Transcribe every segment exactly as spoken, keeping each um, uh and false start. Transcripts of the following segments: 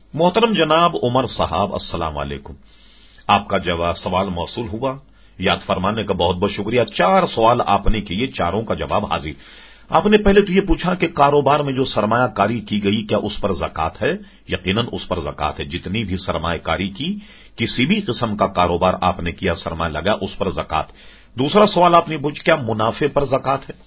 محترم جناب عمر صاحب السلام علیکم، آپ کا جواب سوال موصول ہوا، یاد فرمانے کا بہت بہت شکریہ۔ چار سوال آپ نے کیے، چاروں کا جواب حاضر۔ آپ نے پہلے تو یہ پوچھا کہ کاروبار میں جو سرمایہ کاری کی گئی کیا اس پر زکوٰۃ ہے؟ یقیناً اس پر زکوٰۃ ہے۔ جتنی بھی سرمایہ کاری کی، کسی بھی قسم کا کاروبار آپ نے کیا، سرمایہ لگا، اس پر زکوٰۃ۔ دوسرا سوال آپ نے پوچھا کیا منافع پر زکوٰۃ ہے؟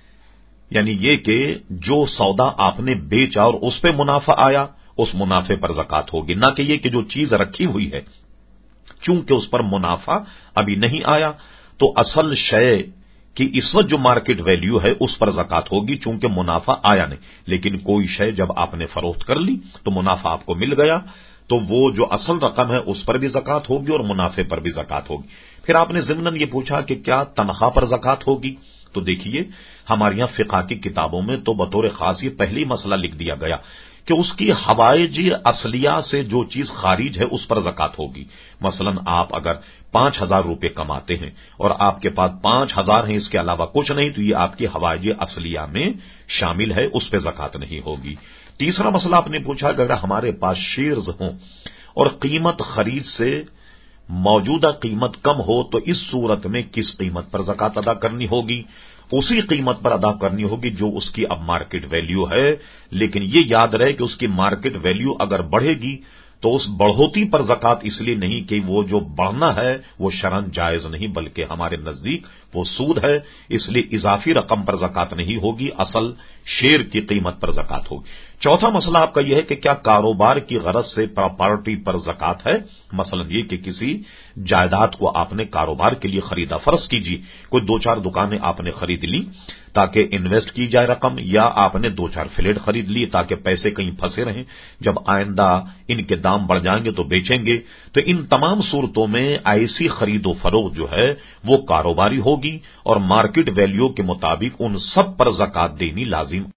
یعنی یہ کہ جو سودا آپ نے بیچا اور اس پہ منافع آیا، اس منافع پر زکوٰۃ ہوگی، نہ کہ یہ کہ جو چیز رکھی ہوئی ہے چونکہ اس پر منافع ابھی نہیں آیا تو اصل شے کی اس وقت جو مارکیٹ ویلیو ہے اس پر زکوٰۃ ہوگی، چونکہ منافع آیا نہیں۔ لیکن کوئی شے جب آپ نے فروخت کر لی تو منافع آپ کو مل گیا تو وہ جو اصل رقم ہے اس پر بھی زکوٰۃ ہوگی اور منافع پر بھی زکوٰۃ ہوگی۔ پھر آپ نے ضمناً یہ پوچھا کہ کیا تنخواہ پر زکوٰۃ ہوگی؟ تو دیکھیے ہمارے یہاں فقہ کی کتابوں میں تو بطور خاص یہ پہلی مسئلہ لکھ دیا گیا کہ اس کی حوائج اصلیہ سے جو چیز خارج ہے اس پر زکوٰۃ ہوگی۔ مثلا آپ اگر پانچ ہزار روپے کماتے ہیں اور آپ کے پاس پانچ ہزار ہیں، اس کے علاوہ کچھ نہیں، تو یہ آپ کی حوائج اصلیہ میں شامل ہے، اس پہ زکوٰۃ نہیں ہوگی۔ تیسرا مسئلہ آپ نے پوچھا کہ اگر ہمارے پاس شیئرز ہوں اور قیمت خرید سے موجودہ قیمت کم ہو تو اس صورت میں کس قیمت پر زکوٰۃ ادا کرنی ہوگی؟ اسی قیمت پر ادا کرنی ہوگی جو اس کی اب مارکیٹ ویلیو ہے، لیکن یہ یاد رہے کہ اس کی مارکیٹ ویلیو اگر بڑھے گی تو اس بڑھوتی پر زکوٰۃ اس لیے نہیں کہ وہ جو بڑھنا ہے وہ شرعاً جائز نہیں، بلکہ ہمارے نزدیک وہ سود ہے، اس لیے اضافی رقم پر زکوٰۃ نہیں ہوگی، اصل شیئر کی قیمت پر زکوٰۃ ہوگی۔ چوتھا مسئلہ آپ کا یہ ہے کہ کیا کاروبار کی غرض سے پراپرٹی پر زکوٰۃ ہے؟ مثلا یہ کہ کسی جائیداد کو آپ نے کاروبار کے لیے خریدا، فرض کیجیے کوئی دو چار دکانیں آپ نے خرید لی تاکہ انویسٹ کی جائے رقم، یا آپ نے دو چار فلیٹ خرید لی تاکہ پیسے کہیں پھنسے رہیں، جب آئندہ ان کے دام بڑھ جائیں گے تو بیچیں گے، تو ان تمام صورتوں میں ایسی خرید و فروخت جو ہے وہ کاروباری ہوگی اور مارکیٹ ویلیو کے مطابق ان سب پر زکوٰۃ دینی لازم